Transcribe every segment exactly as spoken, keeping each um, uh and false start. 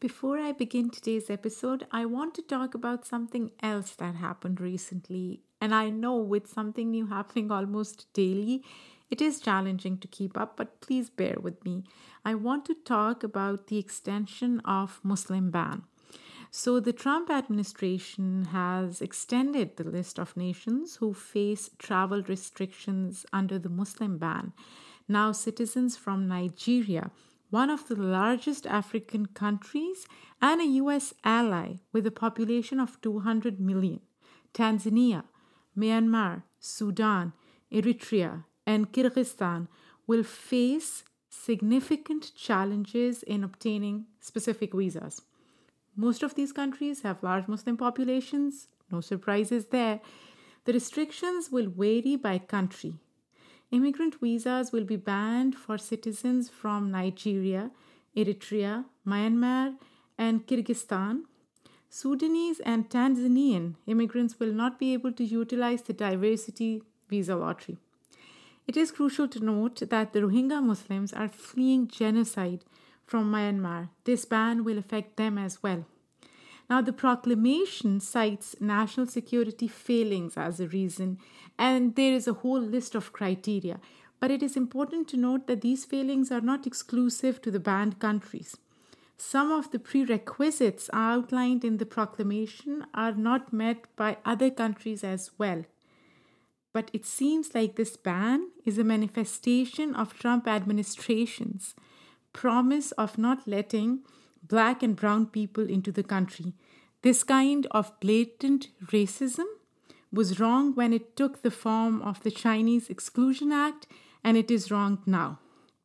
Before I begin today's episode, I want to talk about something else that happened recently. And I know with something new happening almost daily, it is challenging to keep up, but please bear with me. I want to talk about the extension of Muslim ban. So, the Trump administration has extended the list of nations who face travel restrictions under the Muslim ban. Now, citizens from Nigeria, one of the largest African countries and a U S ally with a population of two hundred million, Tanzania, Myanmar, Sudan, Eritrea, and Kyrgyzstan will face significant challenges in obtaining specific visas. Most of these countries have large Muslim populations, no surprises there. The restrictions will vary by country. Immigrant visas will be banned for citizens from Nigeria, Eritrea, Myanmar, and Kyrgyzstan. Sudanese and Tanzanian immigrants will not be able to utilize the diversity visa lottery. It is crucial to note that the Rohingya Muslims are fleeing genocide from Myanmar. This ban will affect them as well. Now, the proclamation cites national security failings as a reason, and there is a whole list of criteria. But it is important to note that these failings are not exclusive to the banned countries. Some of the prerequisites outlined in the proclamation are not met by other countries as well. But it seems like this ban is a manifestation of Trump administration's promise of not letting black and brown people into the country. This kind of blatant racism was wrong when it took the form of the Chinese Exclusion Act, and it is wrong now.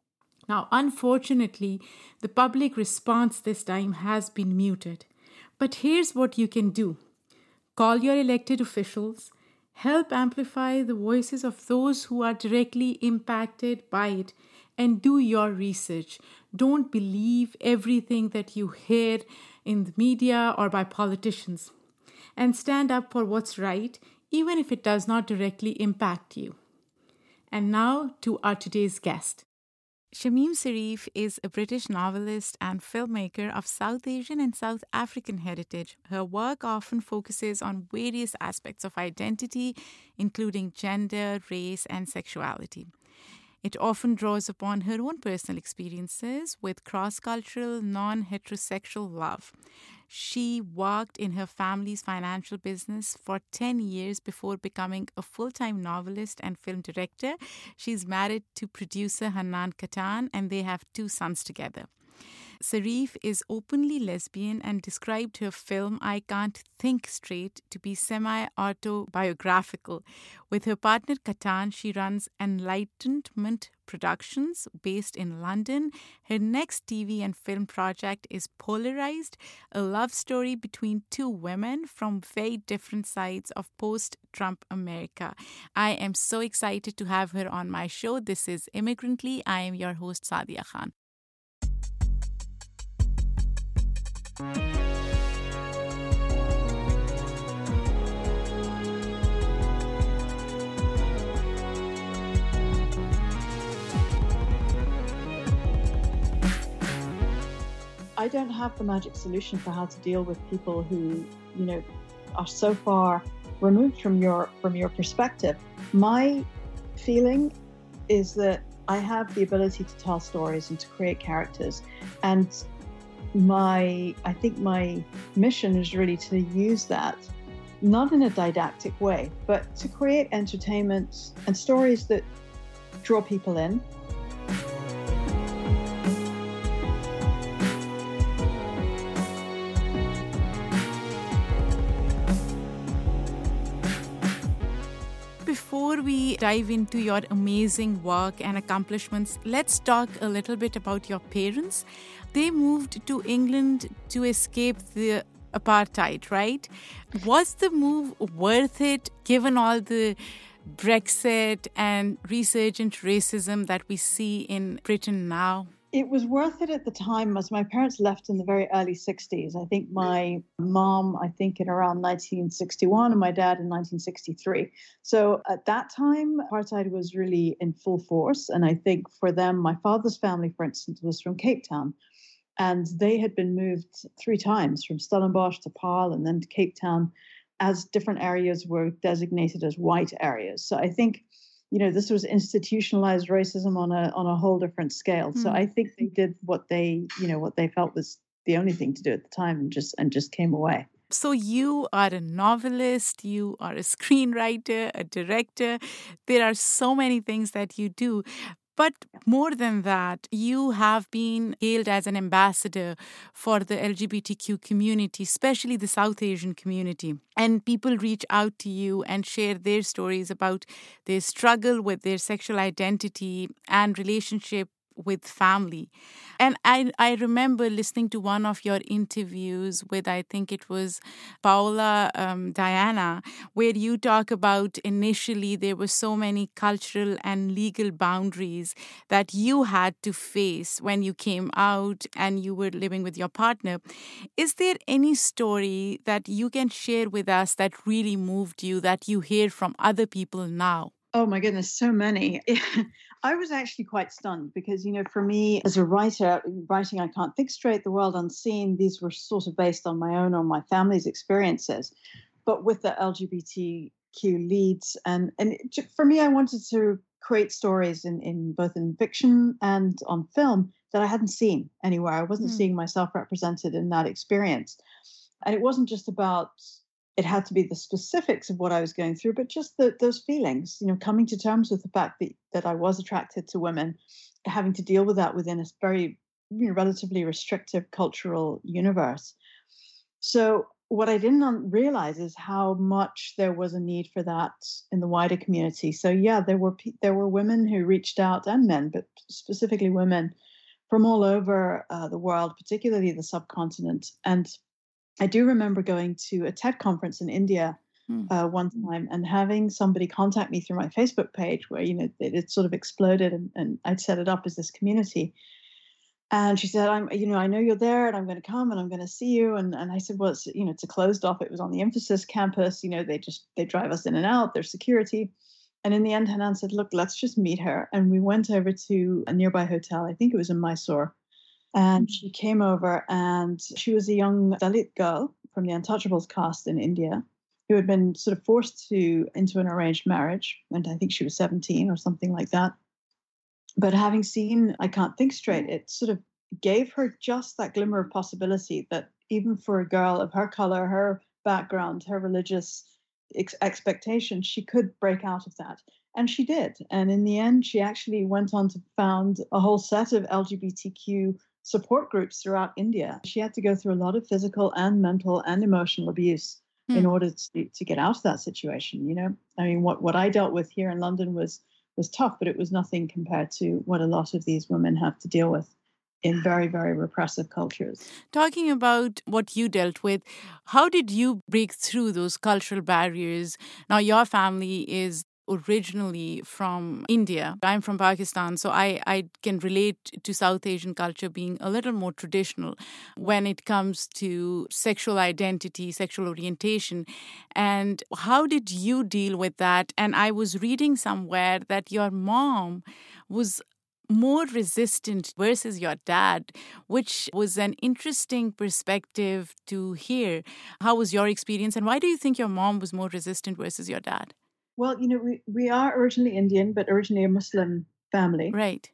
Now, unfortunately, the public response this time has been muted. But here's what you can do. Call your elected officials. Help amplify the voices of those who are directly impacted by it, and do your research. Don't believe everything that you hear in the media or by politicians. And stand up for what's right, even if it does not directly impact you. And now to our today's guest. Shamim Sarif is a British novelist and filmmaker of South Asian and South African heritage. Her work often focuses on various aspects of identity, including gender, race, and sexuality. It often draws upon her own personal experiences with cross-cultural, non-heterosexual love. She worked in her family's financial business for ten years before becoming a full-time novelist and film director. She's married to producer Hanan Katan, and they have two sons together. Sarif is openly lesbian and described her film I Can't Think Straight to be semi-autobiographical. With her partner Katan, she runs Enlightenment Productions based in London. Her next T V and film project is Polarized, a love story between two women from very different sides of post-Trump America. I am so excited to have her on my show. This is Immigrantly. I am your host, Sadia Khan. I don't have the magic solution for how to deal with people who, you know, are so far removed from your from your perspective. My feeling is that I have the ability to tell stories and to create characters, and my I think my mission is really to use that not in a didactic way, but to create entertainment and stories that draw people in. Before we dive into your amazing work and accomplishments, let's talk a little bit about your parents. They moved to England to escape the apartheid, right? Was the move worth it given all the Brexit and resurgent racism that we see in Britain now? It was worth it at the time, as my parents left in the very early sixties. I think my mom, I think in around nineteen sixty-one, and my dad in nineteen sixty-three. So at that time, apartheid was really in full force. And I think for them, my father's family, for instance, was from Cape Town. And they had been moved three times from Stellenbosch to Paarl and then to Cape Town, as different areas were designated as white areas. So I think, you know, this was institutionalized racism on a on a whole different scale. So Hmm. I think they did what they, you know, what they felt was the only thing to do at the time, and just and just came away. So you are a novelist, you are a screenwriter, a director. There are so many things that you do. But more than that, you have been hailed as an ambassador for the L G B T Q community, especially the South Asian community. And people reach out to you and share their stories about their struggle with their sexual identity and relationship with family. And I, I remember listening to one of your interviews with, I think it was Paula um, Diana, where you talk about initially there were so many cultural and legal boundaries that you had to face when you came out and you were living with your partner. Is there any story that you can share with us that really moved you, that you hear from other people now? Oh my goodness, so many. I was actually quite stunned because, you know, for me as a writer, writing I Can't Think Straight, The World Unseen, these were sort of based on my own or my family's experiences, but with the L G B T Q leads. And, and it, for me, I wanted to create stories in, in both in fiction and on film that I hadn't seen anywhere. I wasn't Hmm. seeing myself represented in that experience. And it wasn't just about, it had to be the specifics of what I was going through, but just the, those feelings, you know, coming to terms with the fact that, that I was attracted to women, having to deal with that within a very, you know, relatively restrictive cultural universe. So what I didn't un- realize is how much there was a need for that in the wider community. So yeah, there were pe- there were women who reached out, and men, but specifically women from all over uh, the world, particularly the subcontinent. And I do remember going to a TED conference in India Hmm. uh, one time and having somebody contact me through my Facebook page where, you know, it, it sort of exploded, and, and I'd set it up as this community. And she said, I'm, you know, I know you're there and I'm going to come and I'm going to see you. And, and I said, well, it's, you know, it's a closed off. It was on the Emphasis campus. You know, they just, they drive us in and out, there's security. And in the end, Hanan said, look, let's just meet her. And we went over to a nearby hotel. I think it was in Mysore. And she came over, and she was a young Dalit girl from the Untouchables cast in India who had been sort of forced to into an arranged marriage. And I think she was seventeen or something like that. But having seen I Can't Think Straight, it sort of gave her just that glimmer of possibility that even for a girl of her color, her background, her religious ex- expectations, she could break out of that. And she did. And in the end, she actually went on to found a whole set of L G B T Q support groups throughout India. She had to go through a lot of physical and mental and emotional abuse in Hmm. order to, to get out of that situation. You know, I mean, what, what I dealt with here in London was was tough, but it was nothing compared to what a lot of these women have to deal with in very, very repressive cultures. Talking about what you dealt with, how did you break through those cultural barriers? Now, your family is originally from India. I'm from Pakistan, so I, I can relate to South Asian culture being a little more traditional when it comes to sexual identity, sexual orientation. And how did you deal with that? And I was reading somewhere that your mom was more resistant versus your dad, which was an interesting perspective to hear. How was your experience, and why do you think your mom was more resistant versus your dad? Well, you know, we, we are originally Indian, but originally a Muslim family. Right.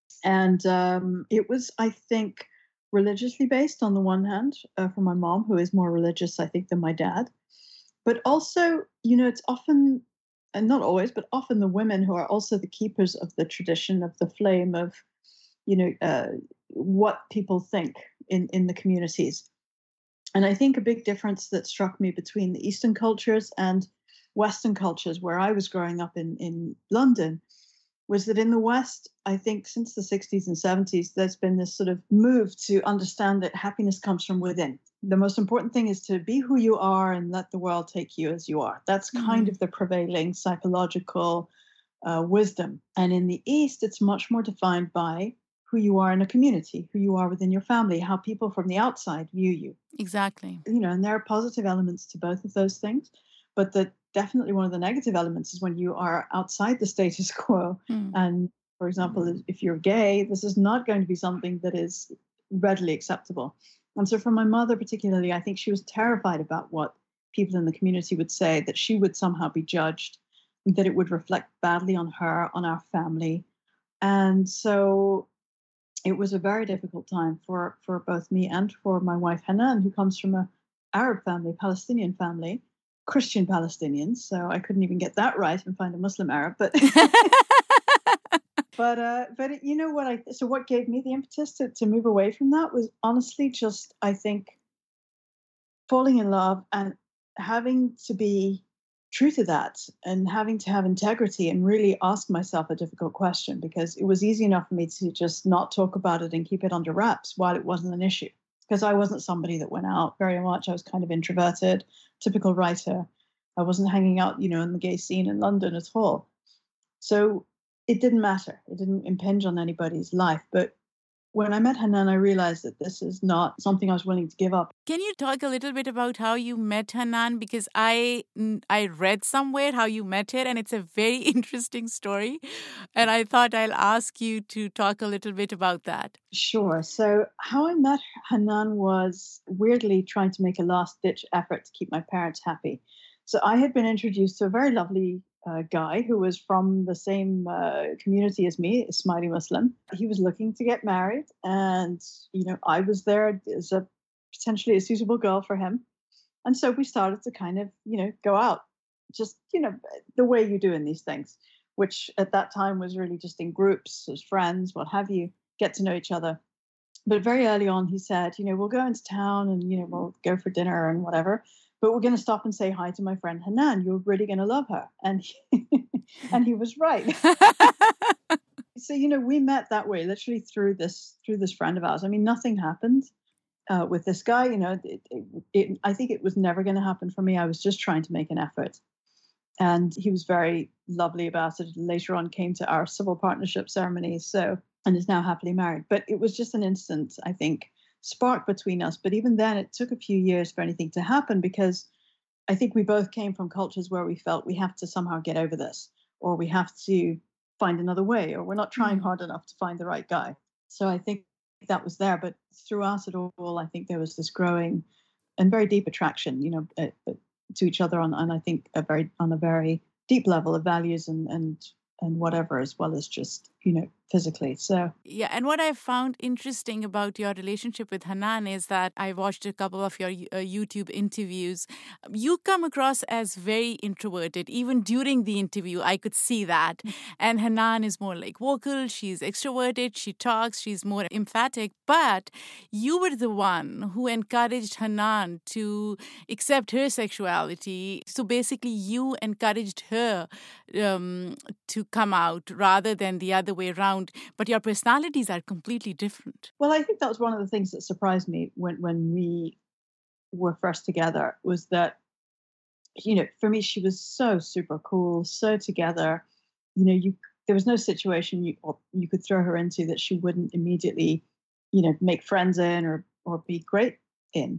And um, it was, I think, religiously based on the one hand, uh, for my mom, who is more religious, I think, than my dad. But also, you know, it's often, and not always, but often the women who are also the keepers of the tradition, of the flame of, you know, uh, what people think in, in the communities. And I think a big difference that struck me between the Eastern cultures and Western cultures, where I was growing up in, in London, was that in the West, I think since the sixties and seventies, there's been this sort of move to understand that happiness comes from within. The most important thing is to be who you are and let the world take you as you are. That's kind Mm. of the prevailing psychological uh, wisdom. And in the East, it's much more defined by who you are in a community, who you are within your family, how people from the outside view you. Exactly. You know, and there are positive elements to both of those things, but the definitely one of the negative elements is when you are outside the status quo. Mm. And for example, if you're gay, this is not going to be something that is readily acceptable. And so for my mother particularly, I think she was terrified about what people in the community would say, that she would somehow be judged, that it would reflect badly on her, on our family. And so it was a very difficult time for, for both me and for my wife Hanan, who comes from a Arab family, Palestinian family, Christian Palestinians. So I couldn't even get that right and find a Muslim Arab. But but uh, but it, you know what I so what gave me the impetus to, to move away from that was honestly just, I think, falling in love and having to be true to that and having to have integrity and really ask myself a difficult question, because it was easy enough for me to just not talk about it and keep it under wraps while it wasn't an issue, because I wasn't somebody that went out very much. I was kind of introverted, typical writer. I wasn't hanging out, you know, in the gay scene in London at all. So it didn't matter. It didn't impinge on anybody's life. But when I met Hanan, I realized that this is not something I was willing to give up. Can you talk a little bit about how you met Hanan? Because I I read somewhere how you met her, and it's a very interesting story. And I thought I'll ask you to talk a little bit about that. Sure. So how I met Hanan was weirdly trying to make a last-ditch effort to keep my parents happy. So I had been introduced to a very lovely uh, guy who was from the same uh, community as me, Ismaili Muslim. He was looking to get married, and you know, I was there as a potentially a suitable girl for him. And so we started to kind of, you know, go out, just, you know, the way you do in these things, which at that time was really just in groups as friends, what have you, get to know each other. But very early on, he said, you know, we'll go into town and, you know, we'll go for dinner and whatever. But we're going to stop and say hi to my friend Hanan. You're really going to love her. And he, and he was right. So, you know, we met that way, literally through this through this friend of ours. I mean, nothing happened uh, with this guy. You know, it, it, it, I think it was never going to happen for me. I was just trying to make an effort. And he was very lovely about it. Later on came to our civil partnership ceremony. So, and is now happily married. But it was just an instant, I think, spark between us. But even then, it took a few years for anything to happen, because I think we both came from cultures where we felt we have to somehow get over this, or we have to find another way, or we're not trying hard enough to find the right guy. So I think that was there. But throughout it all, I think there was this growing and very deep attraction, you know, uh, uh, to each other on, and I think a very on a very deep level of values and and and whatever, as well as just, you know, physically. So yeah, and what I found interesting about your relationship with Hanan is that I watched a couple of your uh, YouTube interviews. You come across as very introverted. Even during the interview, I could see that. And Hanan is more like vocal. She's extroverted. She talks. She's more emphatic. But you were the one who encouraged Hanan to accept her sexuality. So basically, you encouraged her um, to come out rather than the other way around. But your personalities are completely different. Well, I think that was one of the things that surprised me when, when we were first together, was that, you know, for me, she was so super cool, so together. You know, you there was no situation you or you could throw her into that she wouldn't immediately, you know, make friends in or or be great in.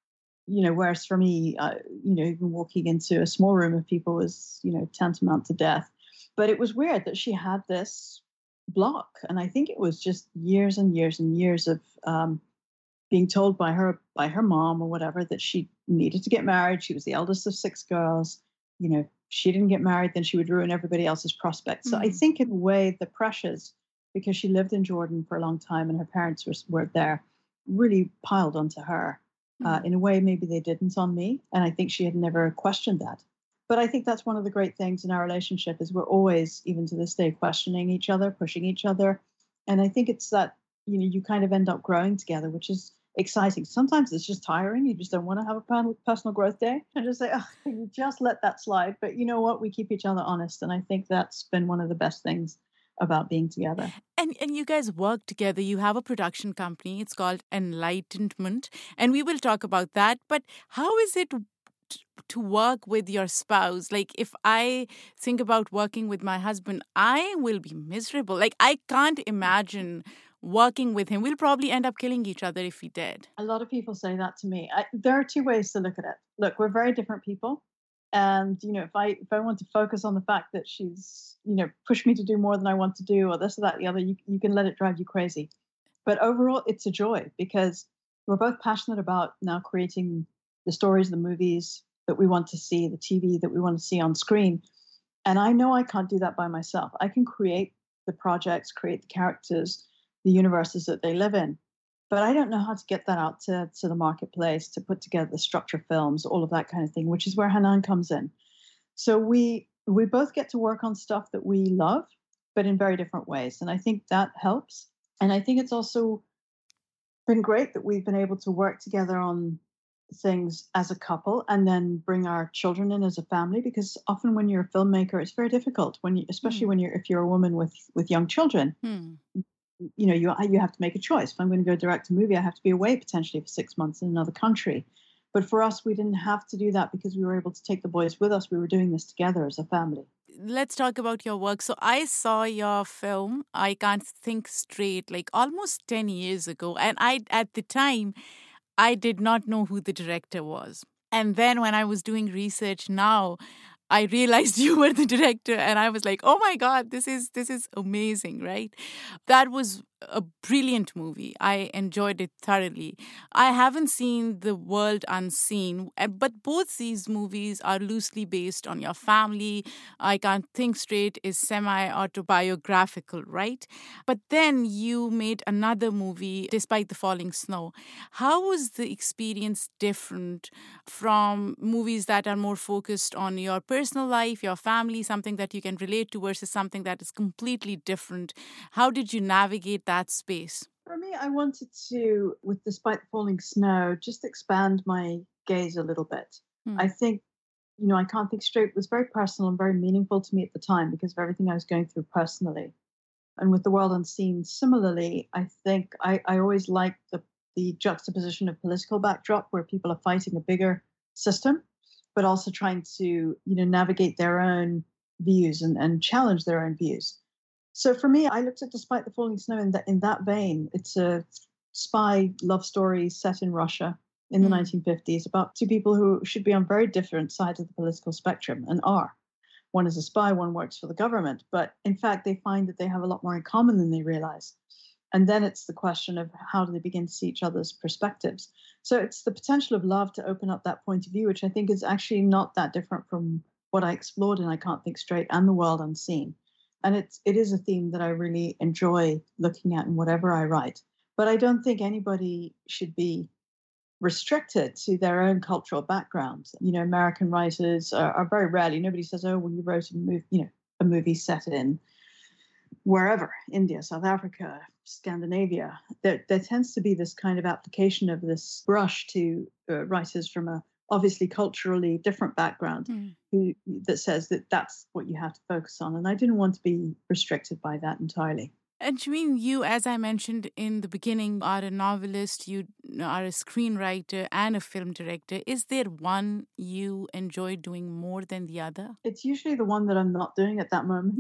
You know, whereas for me, uh, you know, even walking into a small room of people was, you know, tantamount to death. But it was weird that she had this block. And I think it was just years and years and years of um, being told by her, by her mom or whatever, that she needed to get married. She was the eldest of six girls. You know, if she didn't get married, then she would ruin everybody else's prospects. Mm-hmm. So I think in a way, the pressures, because she lived in Jordan for a long time and her parents were, were there, really piled onto her. Mm-hmm. Uh, in a way, maybe they didn't on me. And I think she had never questioned that. But I think that's one of the great things in our relationship, is we're always, even to this day, questioning each other, pushing each other. And I think it's that, you know, you kind of end up growing together, which is exciting. Sometimes it's just tiring. You just don't want to have a personal growth day and just say, oh, you just let that slide. But you know what? We keep each other honest. And I think that's been one of the best things about being together. And and you guys work together. You have a production company. It's called Enlightenment. And we will talk about that. But how is it to work with your spouse? Like, if I think about working with my husband, I will be miserable. Like, I can't imagine working with him. We'll probably end up killing each other if we did. A lot of people say that to me. I, there are two ways to look at it. Look, we're very different people. And, you know, if I if I want to focus on the fact that she's, you know, pushed me to do more than I want to do, or this or that, the other, you, you can let it drive you crazy. But overall, it's a joy because we're both passionate about now creating the stories, the movies that we want to see, the T V that we want to see on screen. And I know I can't do that by myself. I can create the projects, create the characters, the universes that they live in. But I don't know how to get that out to, to the marketplace, to put together the structure films, all of that kind of thing, which is where Hanan comes in. So we we both get to work on stuff that we love, but in very different ways. And I think that helps. And I think it's also been great that we've been able to work together on things as a couple and then bring our children in as a family, because often when you're a filmmaker, it's very difficult when you, especially Mm. when you're if you're a woman with with young children. Mm. You know, you you have to make a choice. If I'm going to go direct a movie, I have to be away potentially for six months in another country. But for us, we didn't have to do that because we were able to take the boys with us. We were doing this together as a family. Let's talk about your work. So I saw your film, I Can't Think Straight, like almost ten years ago. And I, at the time, I did not know who the director was. And then when I was doing research now, I realized you were the director, and I was like, oh my God, this is this is amazing, right? That was a brilliant movie. I enjoyed it thoroughly. I haven't seen The World Unseen, uh, but both these movies are loosely based on your family. I Can't Think Straight is semi-autobiographical, right? But then you made another movie, Despite the Falling Snow. How was the experience different from movies that are more focused on your personal life, your family, something that you can relate to versus something that is completely different? How did you navigate that space? For me, I wanted to, with Despite the Falling Snow, just expand my gaze a little bit. Hmm. I think, you know, I Can't Think Straight was very personal and very meaningful to me at the time because of everything I was going through personally. And with The World Unseen, similarly, I think I, I always liked the, the juxtaposition of political backdrop where people are fighting a bigger system, but also trying to, you know, navigate their own views and, and challenge their own views. So for me, I looked at Despite the Falling Snow in that in that vein. It's a spy love story set in Russia in the Mm. nineteen fifties about two people who should be on very different sides of the political spectrum and are. One is a spy, one works for the government, but in fact, they find that they have a lot more in common than they realize. And then it's the question of how do they begin to see each other's perspectives. So it's the potential of love to open up that point of view, which I think is actually not that different from what I explored in I Can't Think Straight and The World Unseen. And it's it is a theme that I really enjoy looking at in whatever I write. But I don't think anybody should be restricted to their own cultural background. You know, American writers are, are very rarely. Nobody says, "Oh, well, you wrote a movie, you know, a movie set in wherever, India, South Africa, Scandinavia." There, there tends to be this kind of application of this brush to uh, writers from a obviously culturally different background Mm. who that says that that's what you have to focus on. And I didn't want to be restricted by that entirely. And Shameen, you, as I mentioned in the beginning, are a novelist, you are a screenwriter and a film director. Is there one you enjoy doing more than the other? It's usually the one that I'm not doing at that moment.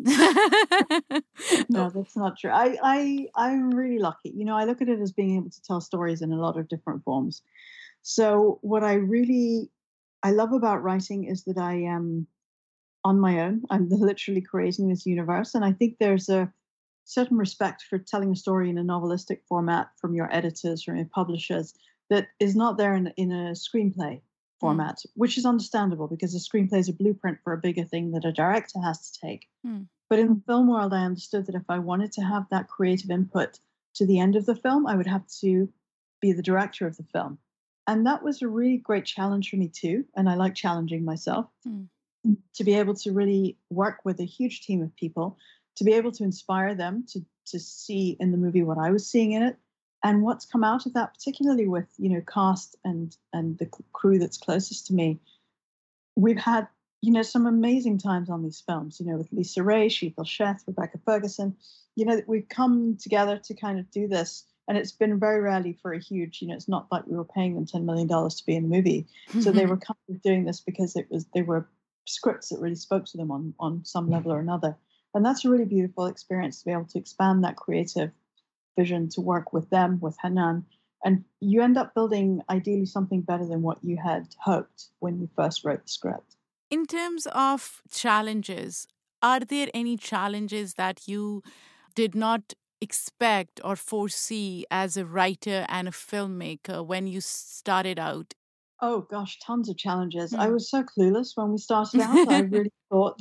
No, that's not true. I, I, I'm really lucky. You know, I look at it as being able to tell stories in a lot of different forms. So what I really, I love about writing is that I am on my own. I'm literally creating this universe. And I think there's a certain respect for telling a story in a novelistic format from your editors, from your publishers, that is not there in, in a screenplay format, mm. which is understandable because a screenplay is a blueprint for a bigger thing that a director has to take. Mm. But in the film world, I understood that if I wanted to have that creative input to the end of the film, I would have to be the director of the film. And that was a really great challenge for me too. And I like challenging myself mm. to be able to really work with a huge team of people, to be able to inspire them to to see in the movie what I was seeing in it and what's come out of that, particularly with, you know, cast and and the crew that's closest to me. We've had, you know, some amazing times on these films, you know, with Lisa Ray, Sheetal Sheth, Rebecca Ferguson. You know, we've come together to kind of do this. And it's been very rarely for a huge, you know, it's not like we were paying them ten million dollars to be in the movie. So they were kind of doing this because it was they were scripts that really spoke to them on, on some level or another. And that's a really beautiful experience to be able to expand that creative vision, to work with them, with Hanan. And you end up building ideally something better than what you had hoped when you first wrote the script. In terms of challenges, are there any challenges that you did not expect or foresee as a writer and a filmmaker when you started out? Oh gosh, tons of challenges. I Hmm. was so clueless when we started out. I really thought,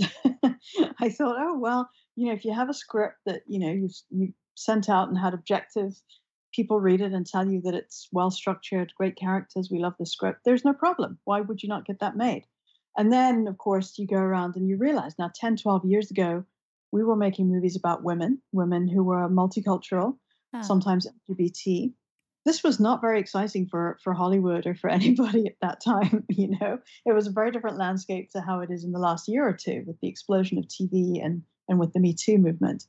I thought, oh well, you know, if you have a script that you know you you sent out and had objective people read it and tell you that it's well structured, great characters, we love the script. There's no problem. Why would you not get that made? And then, of course, you go around and you realize now, ten, twelve years ago, we were making movies about women, women who were multicultural, Ah, sometimes L G B T. This was not very exciting for for Hollywood or for anybody at that time. You know, it was a very different landscape to how it is in the last year or two with the explosion of T V and and with the Me Too movement.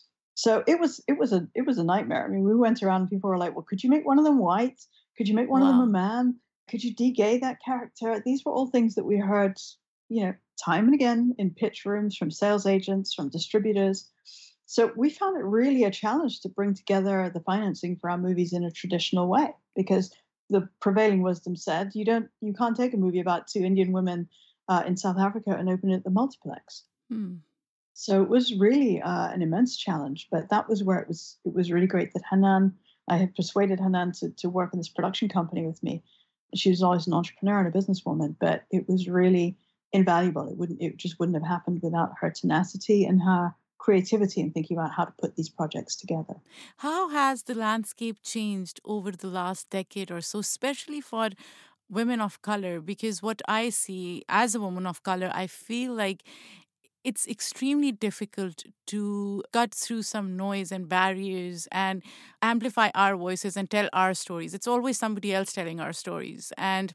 So it was it was a it was a nightmare. I mean, we went around and people were like, "Well, could you make one of them white? Could you make one of them a wow. man? Could you de-gay that character?" These were all things that we heard, you know, time and again in pitch rooms from sales agents, from distributors. So we found it really a challenge to bring together the financing for our movies in a traditional way because the prevailing wisdom said you don't you can't take a movie about two Indian women uh, in South Africa and open it at the multiplex. Hmm. So it was really uh, an immense challenge, but that was where it was. It was really great that Hanan. I had persuaded Hanan to to work in this production company with me. She was always an entrepreneur and a businesswoman, but it was really invaluable. It wouldn't. It just wouldn't have happened without her tenacity and her creativity in thinking about how to put these projects together. How has the landscape changed over the last decade or so, especially for women of color? Because what I see as a woman of color, I feel like it's extremely difficult to cut through some noise and barriers and amplify our voices and tell our stories. It's always somebody else telling our stories. And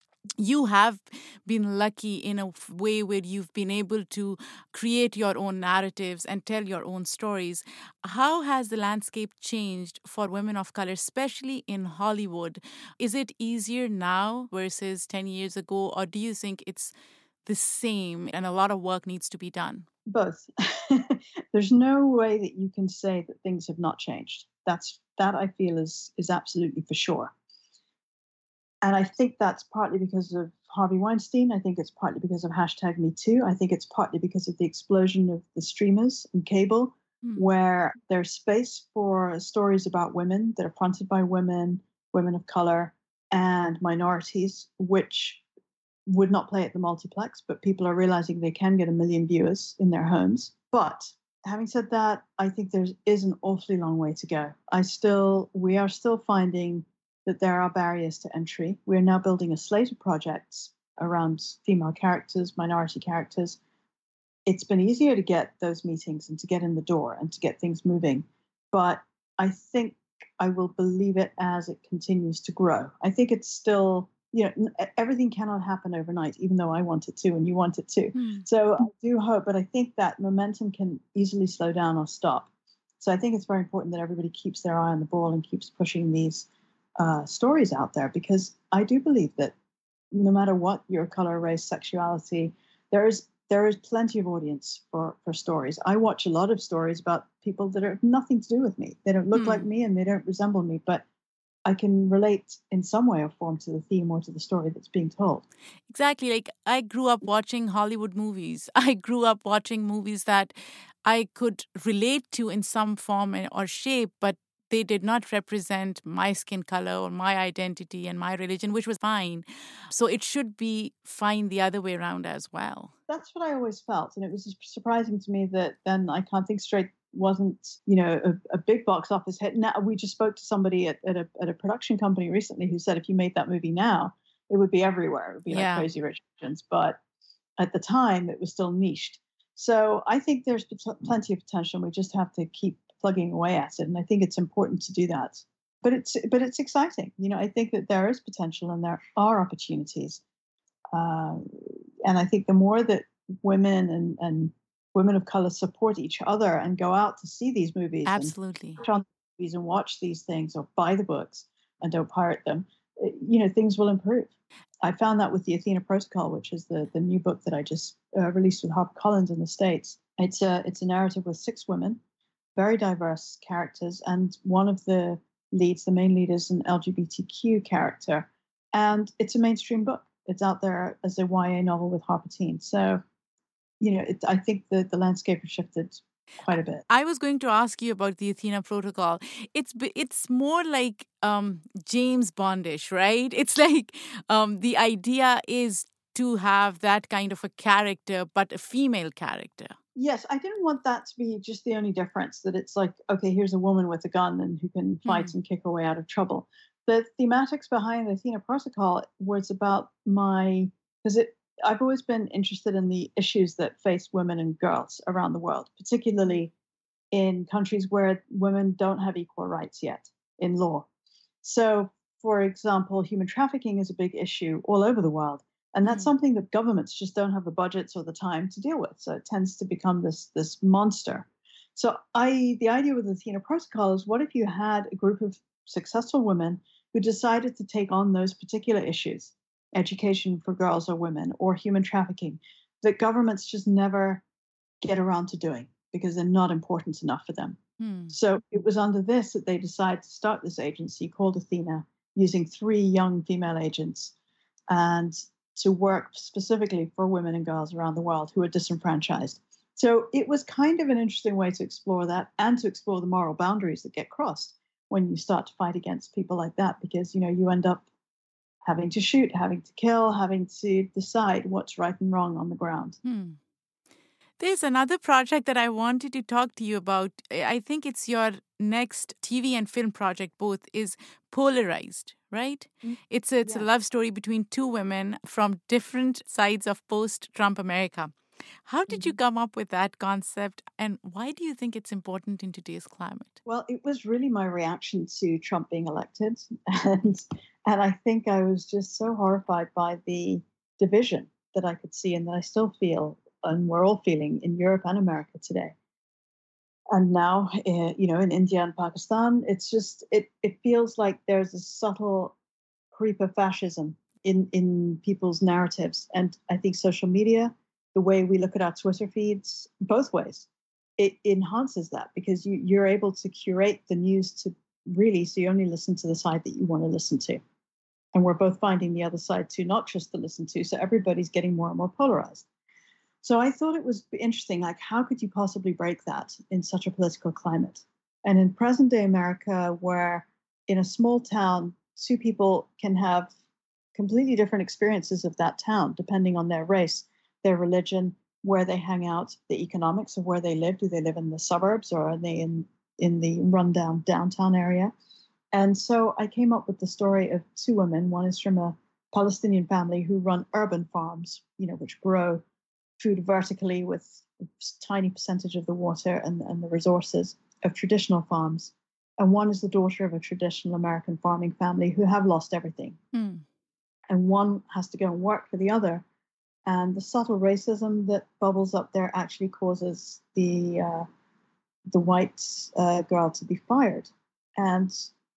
you have been lucky in a f- way where you've been able to create your own narratives and tell your own stories. How has the landscape changed for women of color, especially in Hollywood? Is it easier now versus ten years ago, or do you think it's the same and a lot of work needs to be done? Both. There's no way that you can say that things have not changed. That's that I feel is is absolutely for sure. And I think that's partly because of Harvey Weinstein. I think it's partly because of hashtag Me Too. I think it's partly because of the explosion of the streamers and cable, Hmm. where there's space for stories about women that are fronted by women, women of color, and minorities, which would not play at the multiplex, but people are realizing they can get a million viewers in their homes. But having said that, I think there is an awfully long way to go. I still, we are still finding that there are barriers to entry. We're now building a slate of projects around female characters, minority characters. It's been easier to get those meetings and to get in the door and to get things moving. But I think I will believe it as it continues to grow. I think it's still, you know, n- e- everything cannot happen overnight, even though I want it to and you want it to. Hmm. So I do hope, but I think that momentum can easily slow down or stop. So I think it's very important that everybody keeps their eye on the ball and keeps pushing these uh, stories out there because I do believe that no matter what your color, race, sexuality, there is there is plenty of audience for for stories. I watch a lot of stories about people that have nothing to do with me. They don't look like Hmm. me and they don't resemble me, but I can relate in some way or form to the theme or to the story that's being told. Exactly. Like I grew up watching Hollywood movies. I grew up watching movies that I could relate to in some form and- or shape, but they did not represent my skin color or my identity and my religion, which was fine. So it should be fine the other way around as well. That's what I always felt, and it was surprising to me that then I Can't Think Straight wasn't, you know, a, a big box office hit. Now we just spoke to somebody at, at a at a production company recently who said if you made that movie now, it would be everywhere. It would be like Yeah. Crazy Rich Asians, but at the time it was still niched. So I think there's pl- plenty of potential. We just have to keep plugging away at it, and I think it's important to do that. But it's but it's exciting. You know, I think that there is potential and there are opportunities. Uh, and I think the more that women and, and women of color support each other and go out to see these movies and Absolutely. watch on movies and watch these things or buy the books and don't pirate them, eh, you know, things will improve. I found that with the Athena Protocol, which is the, the new book that I just uh, released with HarperCollins in the States. It's a, it's a narrative with six women, very diverse characters, and one of the leads, the main lead, is an L G B T Q character, and it's a mainstream book. It's out there as a Y A novel with Harper Teen. So, you know, it, I think that the landscape has shifted quite a bit. I was going to ask you about the Athena Protocol. It's b- it's more like um, James Bondish, right? It's like um, the idea is to have that kind of a character, but a female character. Yes, I didn't want that to be just the only difference, that it's like, okay, here's a woman with a gun and who can fight Hmm. and kick her way out of trouble. The thematics behind the Athena Protocol was about my, because it, I've always been interested in the issues that face women and girls around the world, particularly in countries where women don't have equal rights yet in law. So, for example, human trafficking is a big issue all over the world. And that's Hmm. something that governments just don't have the budgets or the time to deal with. So it tends to become this, this monster. So I the idea with the Athena Protocol is, what if you had a group of successful women who decided to take on those particular issues, education for girls or women, or human trafficking, that governments just never get around to doing because they're not important enough for them. Hmm. So it was under this that they decided to start this agency called Athena, using three young female agents, and to work specifically for women and girls around the world who are disenfranchised. So it was kind of an interesting way to explore that, and to explore the moral boundaries that get crossed when you start to fight against people like that, because, you know, you end up having to shoot, having to kill, having to decide what's right and wrong on the ground. Hmm. There's another project that I wanted to talk to you about. I think it's your next T V and film project, both, is Polarized, right? Mm. It's a, it's a Yes. love story between two women from different sides of post-Trump America. How did you Mhm. come up with that concept, and why do you think it's important in today's climate? Well, it was really my reaction to Trump being elected, and and I think I was just so horrified by the division that I could see, and that I still feel, and we're all feeling in Europe and America today. And now, uh, you know, in India and Pakistan, it's just it it feels like there's a subtle creep of fascism in in people's narratives, and I think social media, the way we look at our Twitter feeds, both ways, it enhances that, because you you're able to curate the news to really, so you only listen to the side that you want to listen to, and we're both finding the other side too not just to listen to, so everybody's getting more and more polarized. So I thought it was interesting, like, how could you possibly break that in such a political climate? And in present day America, where in a small town, two people can have completely different experiences of that town, depending on their race, their religion, where they hang out, the economics of where they live. Do they live in the suburbs, or are they in, in the rundown downtown area? And so I came up with the story of two women. One is from a Palestinian family who run urban farms, you know, which grow food vertically with a tiny percentage of the water and, and the resources of traditional farms. And one is the daughter of a traditional American farming family who have lost everything. Hmm. And one has to go and work for the other. And the subtle racism that bubbles up there actually causes the uh, the white uh, girl to be fired. And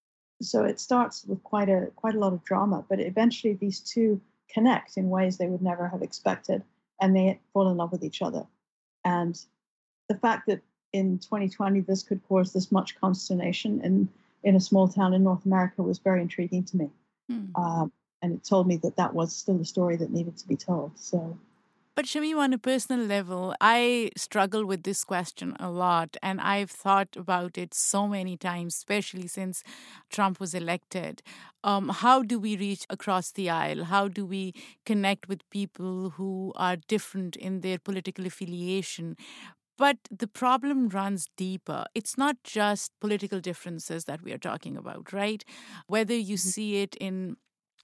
so it starts with quite a quite a lot of drama, but eventually these two connect in ways they would never have expected, and they fall in love with each other. And the fact that in twenty twenty this could cause this much consternation in in a small town in North America was very intriguing to me. Hmm. Um, and it told me that that was still a story that needed to be told. So But Shami, on a personal level, I struggle with this question a lot, and I've thought about it so many times, especially since Trump was elected. Um, how do we reach across the aisle? How do we connect with people who are different in their political affiliation? But the problem runs deeper. It's not just political differences that we are talking about, right? Whether you mhm. see it in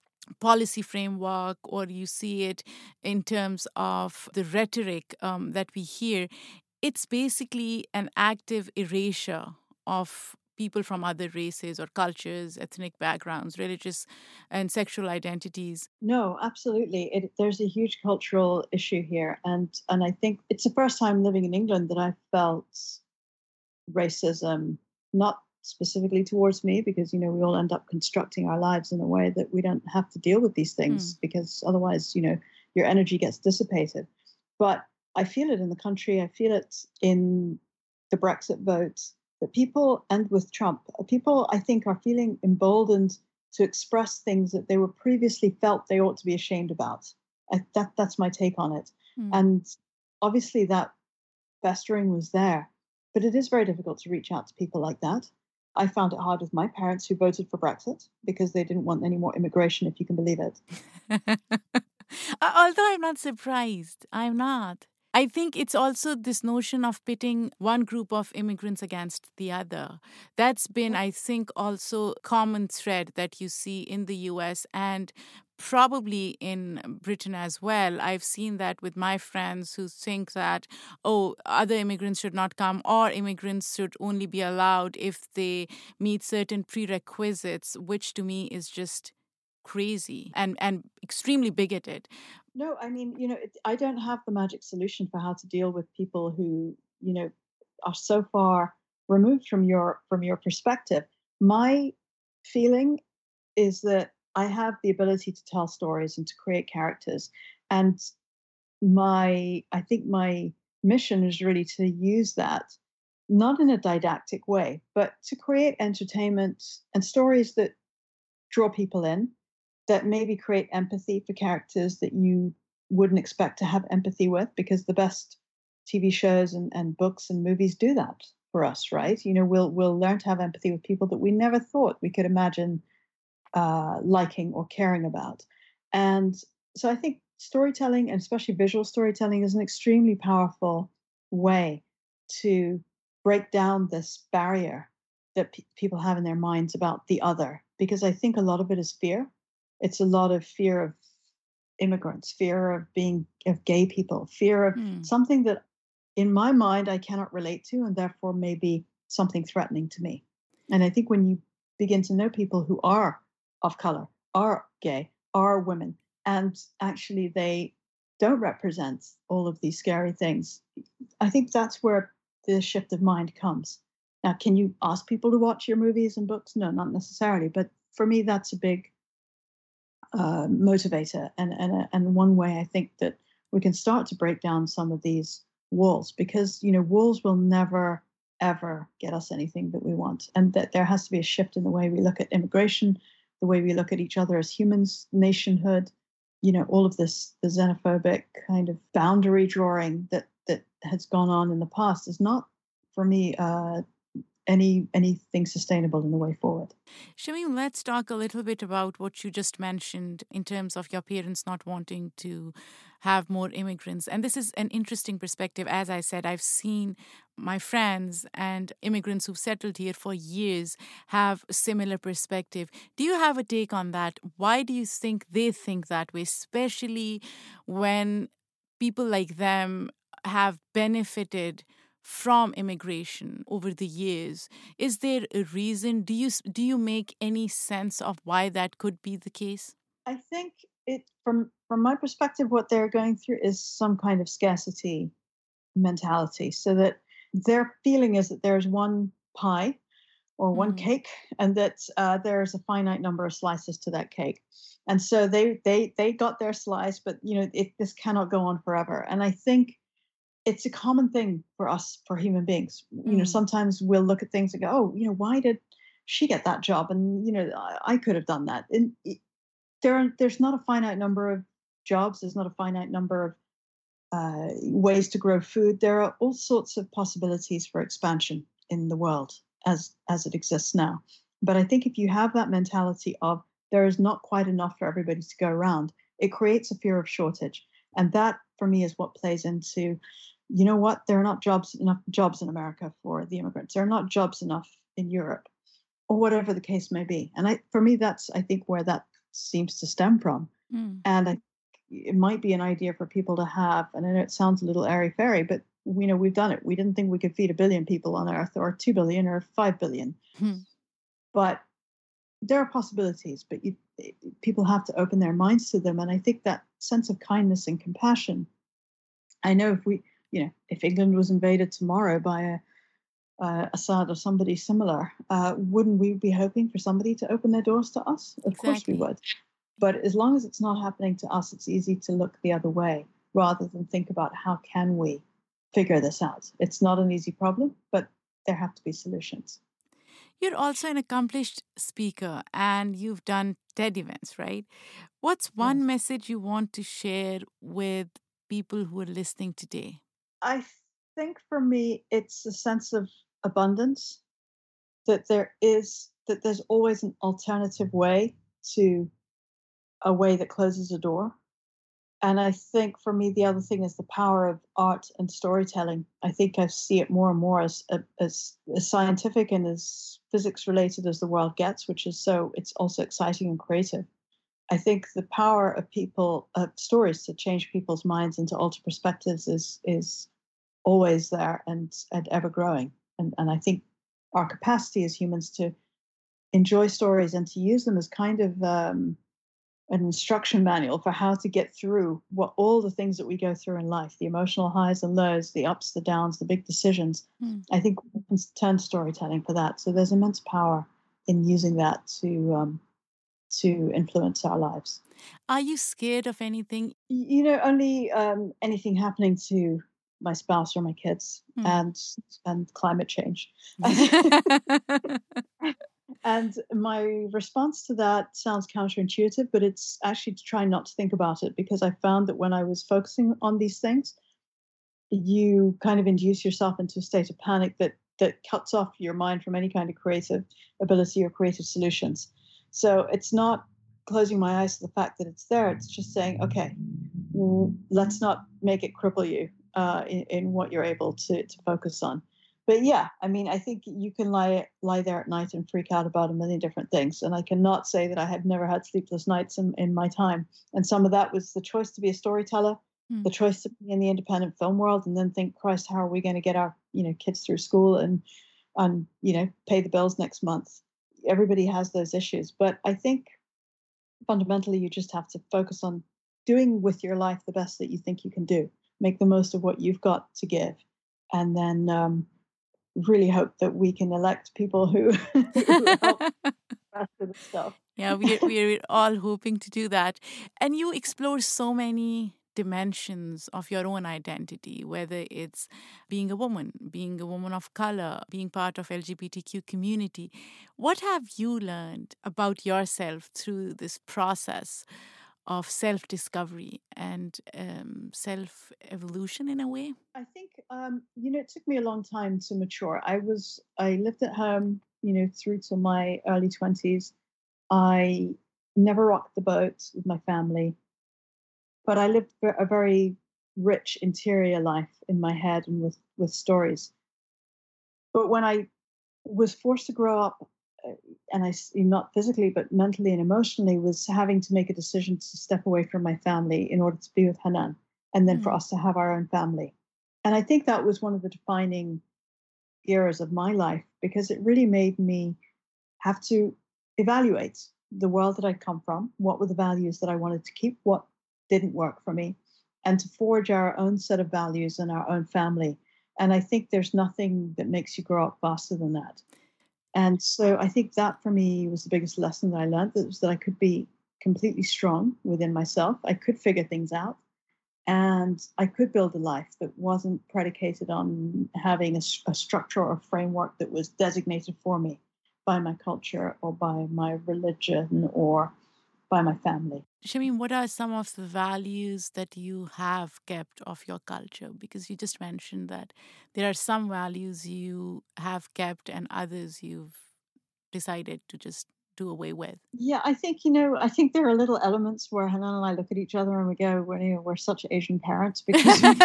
policy framework, or you see it in terms of the rhetoric um, that we hear, it's basically an active erasure of people from other races or cultures, ethnic backgrounds, religious and sexual identities. No, absolutely. It, there's a huge cultural issue here, and and I think it's the first time living in England that I felt racism, not specifically towards me, because, you know, we all end up constructing our lives in a way that we don't have to deal with these things, Hmm. because otherwise, you know, your energy gets dissipated. But I feel it in the country. I feel it in the Brexit vote, that people, and with Trump, uh, people, I think, are feeling emboldened to express things that they were previously felt they ought to be ashamed about. I, that that's my take on it. Hmm. And obviously that festering was there. but it is very difficult to reach out to people like that. I found it hard with my parents who voted for Brexit because they didn't want any more immigration, if you can believe it. Although I'm not surprised, I'm not. I think it's also this notion of pitting one group of immigrants against the other. That's been, I think, also a common thread that you see in the U S and probably in Britain as well. I've seen that with my friends who think that, oh, other immigrants should not come, or immigrants should only be allowed if they meet certain prerequisites, which to me is just crazy and, and extremely bigoted. No, I mean, you know, it, I don't have the magic solution for how to deal with people who, you know, are so far removed from your from your perspective. My feeling is that I have the ability to tell stories and to create characters, and my I think my mission is really to use that not in a didactic way, but to create entertainment and stories that draw people in, that maybe create empathy for characters that you wouldn't expect to have empathy with, because the best T V shows and, and books and movies do that for us, right? You know, we'll we'll learn to have empathy with people that we never thought we could imagine uh, liking or caring about. And so I think storytelling, and especially visual storytelling, is an extremely powerful way to break down this barrier that pe- people have in their minds about the other, because I think a lot of it is fear. It's a lot of fear of immigrants, fear of being of gay people, fear of Hmm. something that in my mind I cannot relate to, and therefore may be something threatening to me. And I think when you begin to know people who are of color, are gay, are women, and actually they don't represent all of these scary things, I think that's where the shift of mind comes. Now, can you ask people to watch your movies and books? No, not necessarily. But for me, that's a big uh, motivator, and and uh, and one way I think that we can start to break down some of these walls, because you know walls will never ever get us anything that we want, and that there has to be a shift in the way we look at immigration, the way we look at each other as humans, nationhood, you know, all of this the xenophobic kind of boundary drawing that that has gone on in the past is not, for me, uh, any anything sustainable in the way forward. Shamim, let's talk a little bit about what you just mentioned in terms of your parents not wanting to have more immigrants. And this is an interesting perspective. As I said, I've seen my friends and immigrants who've settled here for years have a similar perspective. Do you have a take on that? Why do you think they think that way, especially when people like them have benefited from immigration over the years? Is there a reason? Do you do you make any sense of why that could be the case? I think it from from my perspective, what they're going through is some kind of scarcity mentality, so that their feeling is that there's one pie or one Hmm. cake, and that uh, there's a finite number of slices to that cake, and so they they they got their slice, but you know it, this cannot go on forever. And I think it's a common thing for us, for human beings. You know, Hmm. sometimes we'll look at things and go, oh, you know, why did she get that job? And you know, I, I could have done that. And it, there, are, there's not a finite number of jobs. There's not a finite number of uh, ways to grow food. There are all sorts of possibilities for expansion in the world as as it exists now. But I think if you have that mentality of there is not quite enough for everybody to go around, it creates a fear of shortage, and that for me is what plays into, you know what, there are not jobs enough jobs in America for the immigrants. There are not jobs enough in Europe, or whatever the case may be. And I, for me, that's I think where that seems to stem from. Hmm. And I, it might be an idea for people to have. And I know it sounds a little airy fairy, but we know we've done it. We didn't think we could feed a billion people on Earth, or two billion, or five billion. Hmm. But there are possibilities. But you, people have to open their minds to them. And I think that sense of kindness and compassion. I know if we, you know, if England was invaded tomorrow by a uh, Assad or somebody similar, uh, wouldn't we be hoping for somebody to open their doors to us? Of course we Exactly. would. But as long as it's not happening to us, it's easy to look the other way rather than think about how can we figure this out. It's not an easy problem, but there have to be solutions. You're also an accomplished speaker and you've done TED events, right? What's one Yes. message you want to share with people who are listening today? I think for me, it's a sense of abundance that there is that there's always an alternative way to a way that closes a door. And I think for me, the other thing is the power of art and storytelling. I think I see it more and more as as, as scientific and as physics related as the world gets, which is so it's also exciting and creative. I think the power of people of stories to change people's minds and to alter perspectives is is always there and and ever growing. And and I think our capacity as humans to enjoy stories and to use them as kind of um, an instruction manual for how to get through what all the things that we go through in life, the emotional highs and lows, the ups, the downs, the big decisions. Mm. I think we can turn storytelling for that. So there's immense power in using that to um, to influence our lives. Are you scared of anything? You know, only um, anything happening to my spouse or my kids mm. and and climate change. And my response to that sounds counterintuitive, but it's actually to try not to think about it, because I found that when I was focusing on these things, you kind of induce yourself into a state of panic that that cuts off your mind from any kind of creative ability or creative solutions. So it's not closing my eyes to the fact that it's there. It's just saying, okay, well, let's not make it cripple you uh, in, in what you're able to, to focus on. But yeah, I mean, I think you can lie lie there at night and freak out about a million different things. And I cannot say that I have never had sleepless nights in, in my time. And some of that was the choice to be a storyteller, mm. the choice to be in the independent film world, and then think, Christ, how are we going to get our you know kids through school and and you know pay the bills next month? Everybody has those issues. But I think fundamentally you just have to focus on doing with your life the best that you think you can do. Make the most of what you've got to give. And then um, really hope that we can elect people who, who help with the stuff. Yeah, we're, we're all hoping to do that. And you explore so many dimensions of your own identity, whether it's being a woman, being a woman of color, being part of L G B T Q community. What have you learned about yourself through this process of self-discovery and um, self-evolution in a way? I think, um, you know, it took me a long time to mature. I was, I lived at home, you know, through to my early twenties. I never rocked the boat with my family, but I lived a very rich interior life in my head and with, with stories. But when I was forced to grow up, and I, not physically, but mentally and emotionally, was having to make a decision to step away from my family in order to be with Hanan, and then mm. for us to have our own family. And I think that was one of the defining eras of my life, because it really made me have to evaluate the world that I'd come from, what were the values that I wanted to keep, what didn't work for me, and to forge our own set of values and our own family. And I think there's nothing that makes you grow up faster than that. And so I think that for me was the biggest lesson that I learned, that was that I could be completely strong within myself. I could figure things out, and I could build a life that wasn't predicated on having a, a structure or framework that was designated for me by my culture or by my religion or by my family. Shameen, what are some of the values that you have kept of your culture? Because you just mentioned that there are some values you have kept and others you've decided to just do away with. Yeah, I think, you know, I think there are little elements where Hanan and I look at each other and we go, well, you know, we're such Asian parents, because we,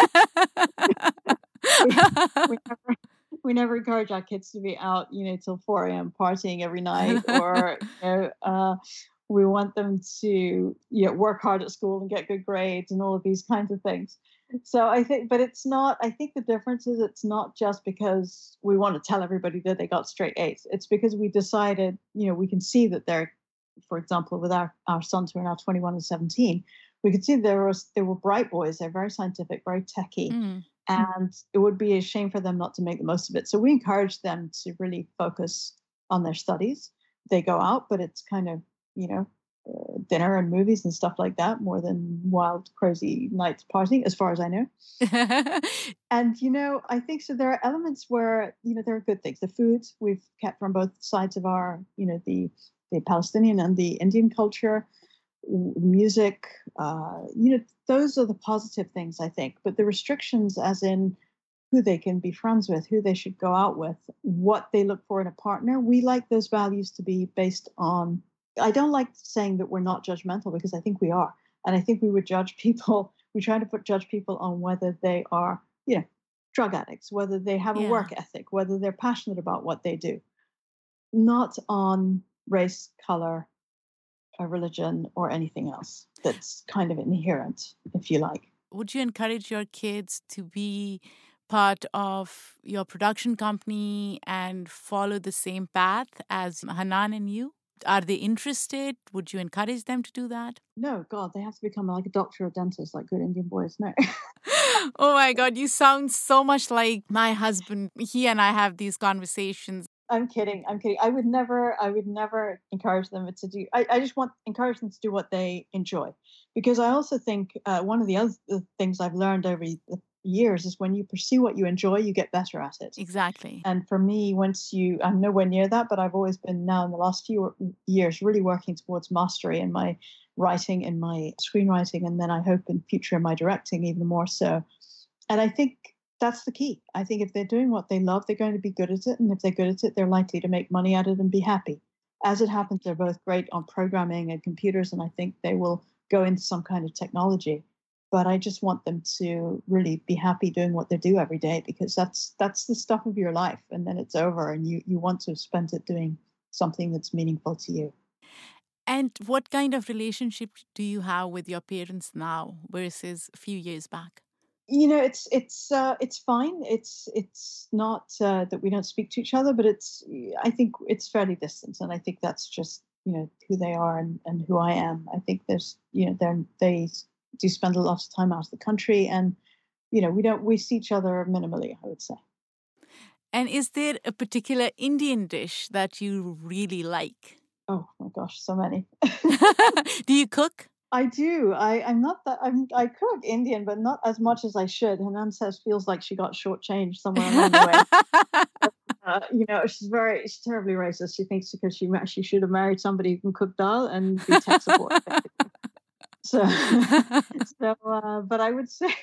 we, we, never, we never encourage our kids to be out, you know, till four a.m. partying every night, or, you know, uh, we want them to you know, work hard at school and get good grades and all of these kinds of things. So I think, but it's not, I think the difference is it's not just because we want to tell everybody that they got straight A's. It's because we decided, you know, we can see that they're, for example, with our, our sons who are now twenty-one and seventeen, we could see there was, they were bright boys. They're very scientific, very techy. Mm. And it would be a shame for them not to make the most of it. So we encourage them to really focus on their studies. They go out, but it's kind of, you know, uh, dinner and movies and stuff like that, more than wild, crazy nights partying, as far as I know. And, you know, I think so. There are elements where, you know, there are good things. The food we've kept from both sides of our, you know, the, the Palestinian and the Indian culture, music, uh, you know, those are the positive things, I think. But the restrictions, as in who they can be friends with, who they should go out with, what they look for in a partner. We like those values to be based on, I don't like saying that we're not judgmental because I think we are. And I think we would judge people, we try to put judge people on whether they are, you know, drug addicts, whether they have a Yeah. work ethic, whether they're passionate about what they do, not on race, color, or religion, or anything else that's kind of inherent, if you like. Would you encourage your kids to be part of your production company and follow the same path as Hanan and you? Are they interested? Would you encourage them to do that? No, God, they have to become like a doctor or dentist, like good Indian boys. No. Oh my God, you sound so much like my husband. He and I have these conversations. I'm kidding. I'm kidding. I would never, I would never encourage them to do, I, I just want, encourage them to do what they enjoy. Because I also think uh, one of the other things I've learned over the years is when you pursue what you enjoy, you get better at it. Exactly. And for me, once you, I'm nowhere near that, but I've always been now in the last few years really working towards mastery in my writing, in my screenwriting, and then I hope in future in my directing even more so. And I think that's the key. I think if they're doing what they love, they're going to be good at it. And if they're good at it, they're likely to make money at it and be happy. As it happens, they're both great on programming and computers, and I think they will go into some kind of technology. But I just want them to really be happy doing what they do every day, because that's that's the stuff of your life. And then it's over and you, you want to spend it doing something that's meaningful to you. And what kind of relationship do you have with your parents now versus a few years back? You know, it's it's uh, it's fine. It's it's not uh, that we don't speak to each other, but it's I think it's fairly distant, and I think that's just, you know, who they are and, and who I am. I think there's, you know, they they do spend a lot of time out of the country, and you know, we don't we see each other minimally, I would say. And is there a particular Indian dish that you really like? Oh my gosh, so many. Do you cook? I do. I, I'm not that. I'm, I cook Indian, but not as much as I should. Hanan says feels like she got shortchanged somewhere along the way. uh, you know, she's very, she's terribly racist. She thinks because she she should have married somebody who can cook dal and be tech support. so, so, uh, but I would say,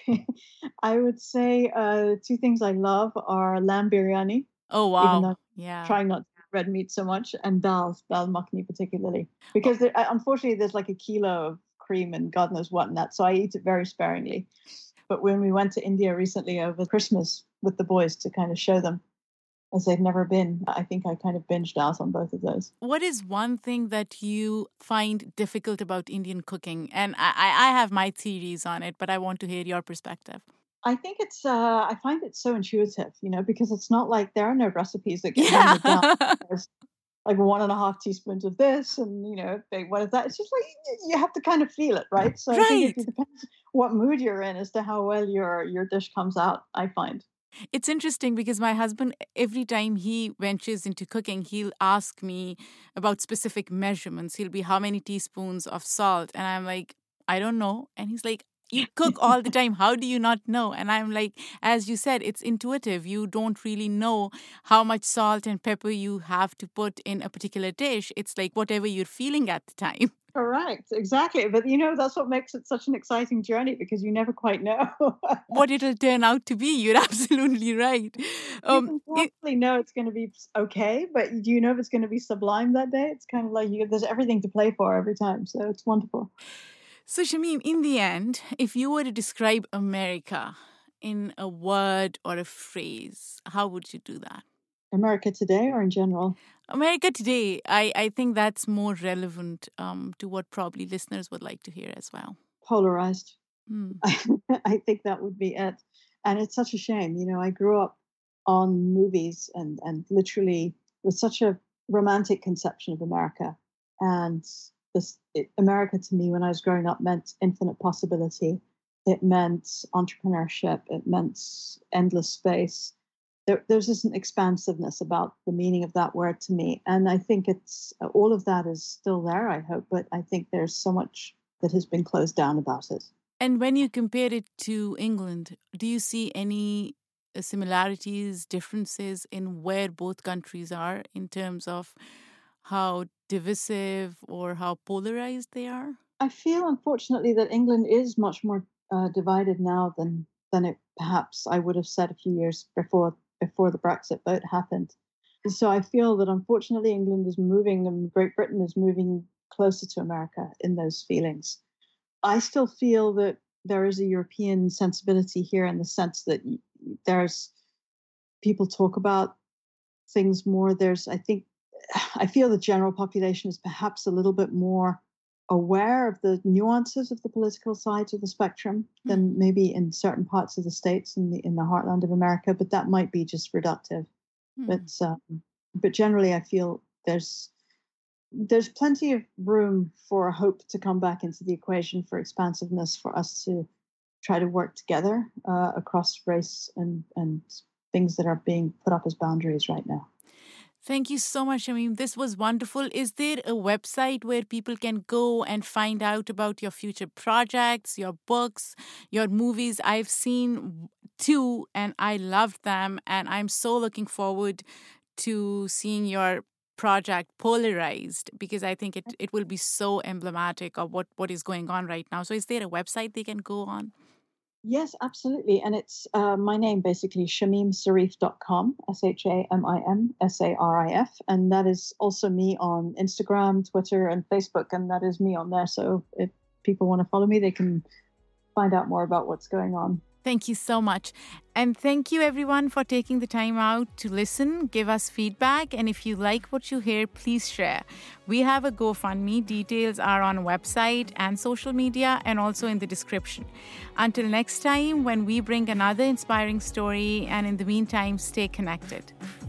I would say, uh, two things I love are lamb biryani. Oh wow! Even though yeah, I'm trying not to eat red meat so much, and dal, dal makhani particularly, because there, unfortunately there's like a kilo of cream and God knows what in that, so I eat it very sparingly. But when we went to India recently over Christmas with the boys to kind of show them, as they've never been, I think I kind of binged out on both of those. What is one thing that you find difficult about Indian cooking? And I, I have my theories on it, but I want to hear your perspective. I think it's, uh, I find it so intuitive, you know, because it's not like there are no recipes that get Yeah. handed down. There's like one and a half teaspoons of this and, you know, big one of that. It's just like, you have to kind of feel it, right? So Right. I think it depends what mood you're in as to how well your, your dish comes out, I find. It's interesting because my husband, every time he ventures into cooking, he'll ask me about specific measurements. He'll be, how many teaspoons of salt? And I'm like, I don't know. And he's like, you cook all the time. How do you not know? And I'm like, as you said, it's intuitive. You don't really know how much salt and pepper you have to put in a particular dish. It's like whatever you're feeling at the time. Correct, exactly. But, you know, that's what makes it such an exciting journey, because you never quite know what it'll turn out to be. You're absolutely right. Um, you can probably it, know it's going to be okay, but do you know if it's going to be sublime that day? It's kind of like you, there's everything to play for every time. So it's wonderful. So, Shamim, in the end, if you were to describe America in a word or a phrase, how would you do that? America today or in general? America today. I, I think that's more relevant um, to what probably listeners would like to hear as well. Polarized. Hmm. I think that would be it. And it's such a shame. You know, I grew up on movies and, and literally with such a romantic conception of America. And this it, America to me when I was growing up meant infinite possibility. It meant entrepreneurship. It meant endless space. There, there's just an expansiveness about the meaning of that word to me. And I think it's all of that is still there, I hope. But I think there's so much that has been closed down about it. And when you compare it to England, do you see any similarities, differences in where both countries are in terms of how divisive or how polarized they are? I feel, unfortunately, that England is much more uh, divided now than than it perhaps I would have said a few years before before the Brexit vote happened. And so I feel that unfortunately England is moving and Great Britain is moving closer to America in those feelings. I still feel that there is a European sensibility here in the sense that there's people talk about things more. There's, I think, I feel the general population is perhaps a little bit more aware of the nuances of the political sides of the spectrum than maybe in certain parts of the States in the in the heartland of America, but that might be just reductive. Mm. But um, but generally, I feel there's there's plenty of room for hope to come back into the equation, for expansiveness, for us to try to work together uh, across race and and things that are being put up as boundaries right now. Thank you so much, Shamim. This was wonderful. Is there a website where people can go and find out about your future projects, your books, your movies? I've seen two and I loved them. And I'm so looking forward to seeing your project Polarized, because I think it, it will be so emblematic of what, what is going on right now. So is there a website they can go on? Yes, absolutely. And it's uh, my name, basically, shamim sarif dot com, S H A M I M S A R I F. And that is also me on Instagram, Twitter, and Facebook. And that is me on there. So if people want to follow me, they can find out more about what's going on. Thank you so much. And thank you, everyone, for taking the time out to listen, give us feedback. And if you like what you hear, please share. We have a GoFundMe. Details are on website and social media and also in the description. Until next time, when we bring another inspiring story, and in the meantime, stay connected.